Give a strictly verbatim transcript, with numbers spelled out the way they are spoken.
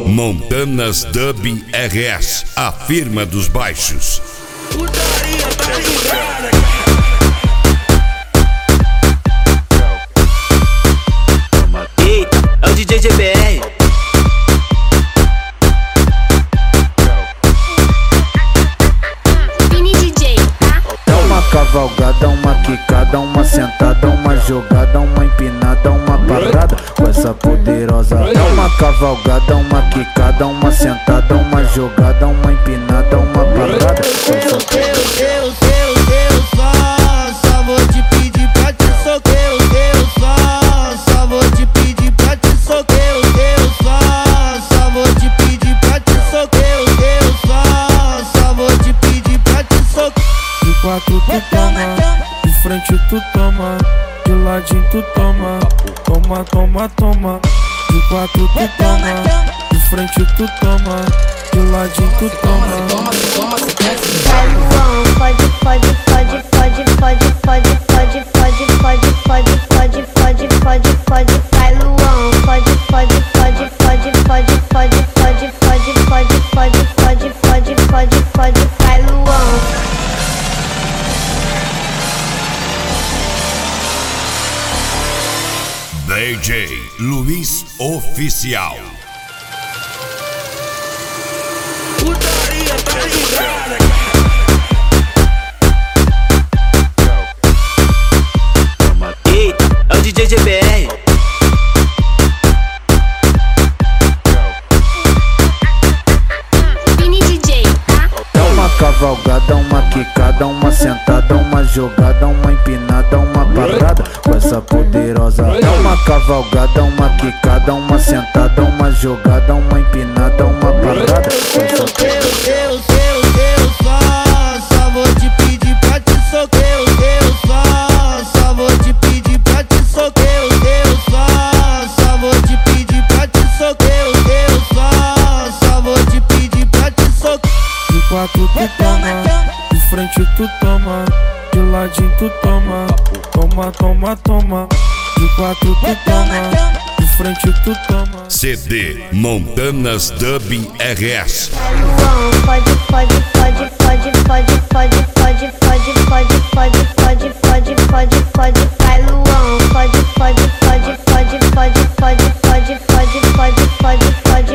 Montanas Dub R S, a firma dos baixos. Putaria tá ligada. Eita, é o D J G B R. Vini D J, tá? É uma cavalgada, uma quicada, uma sentada, uma jogada, uma empinada, uma parada com essa poderosa. É uma cavalgada, uma quicada, uma sentada, uma jogada, uma empinada, uma parada com essa poderosa. Eu, eu, eu só, só vou te pedir pra te soquear. Eu, eu só, só vou te pedir pra te soquear. Eu, eu só, só vou te pedir pra te soquear. Eu, eu só, só vou te pedir pra te soquear. De quatro tu toma, de frente tu toma, de ladinho tu toma, toma, toma, toma. De quatro tu toma, de frente tu toma, de ladinho tu toma. Vai Luan, pode, pode, pode, pode, pode, pode, pode, pode, pode, pode, pode, pode, pode, pode. Vai Luan, pode, pode, pode, pode, pode, pode, pode, pode, pode, pode, pode, pode, pode, pode. Vai Luan. D J Luiz Oficial. Putaria tá ligada. Eita, é o D J G B R. Vini D J, tá? É uma cavalgada, uma quicada, uma sentada, uma jogada, uma empinada, uma parada com essa poderosa. É uma cavalgada, uma quicada, uma sentada, uma jogada, uma empinada, uma parada com essa poderosa. Eu, eu, eu só, só vou te pedir pra te soquear. Eu, eu só, só vou te pedir pra te soquear. Eu, eu só, só vou te pedir pra te soquear. Eu, eu só, só vou te pedir pra te soquear. De quatro tu toma, de frente tu toma, de ladinho tu toma, toma, toma, toma. De quatro tu toma, de frente tu toma. C D Montanas Dub R S. Luan, pode, pode, pode, pode, pode, pode, pode, pode, pode, pode, pode, pode, pode, pode. Vai Luan, pode, pode, pode, pode, pode, pode, pode, pode, pode, pode, pode, pode.